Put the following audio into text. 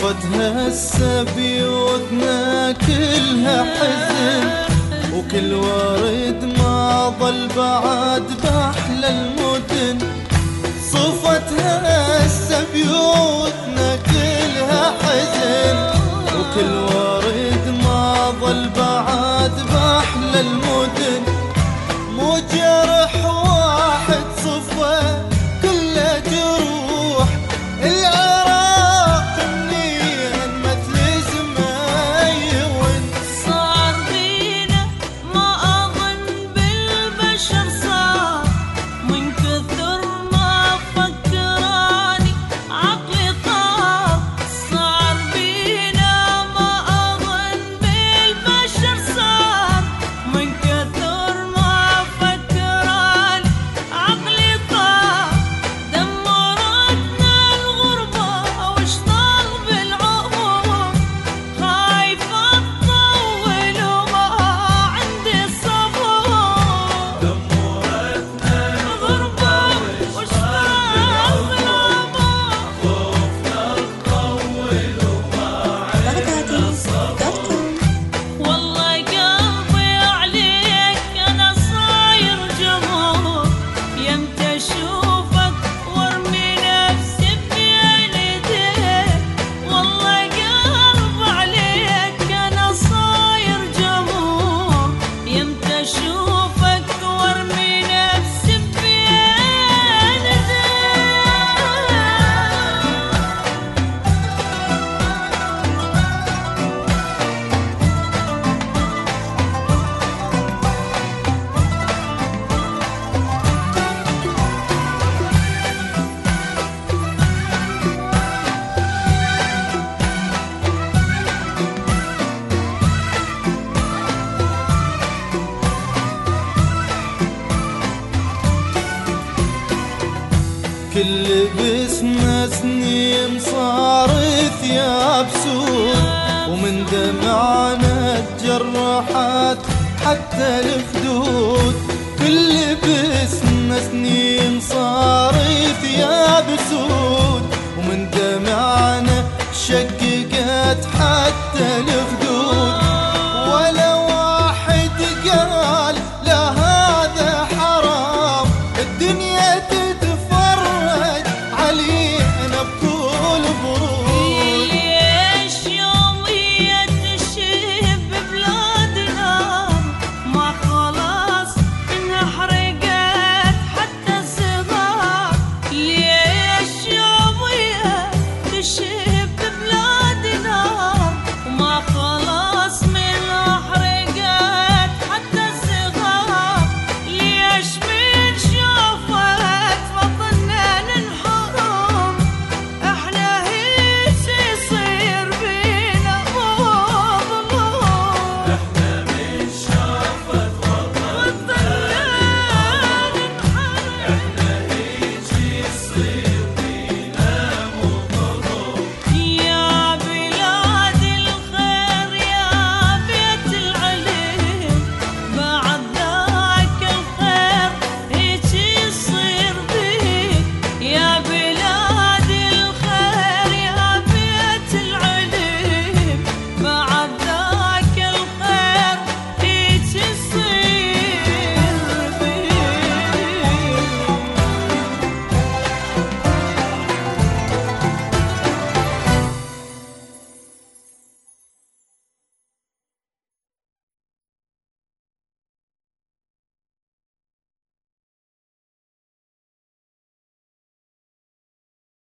صفتها هسه بيوتنا كلها حزن، وكل ورد ما ظل بعد بأحلى المدن. صفتها هسه بيوتنا كلها حزن، وكل ورد ما ظل بعد بأحلى المدن. مو جرح واحد صفه كله جروح، العراق منين مثل زمايون. صار بينا ما أظن بالبشر صار، من كثر ما فكراني عقلي طار. صار بينا ما أظن بالبشر صار، من كثر ما فكراني عقلي طار. دمرتنا الغربة واشتغل بالعمر، خايفة تطول وما عندي صبر. دمرتنا الغربة واشتغل بالعمر، خوفنا تطول وما عندي صبر. والله قلبي عليك أنا صاير جمهور، يمتى أشوفك وارمي نفسي بين ايديك. والله قلبي عليك أنا صاير جمهور، يمتى أشوفك وارمي نفسي بين ايديك. كل لبسنا سنين صار ثياب سود، ومن دمعنا تجرحت حتى الخدود. كل لبسنا سنين صار ثياب سود، ومن دمعنا شققت حتى الخدود.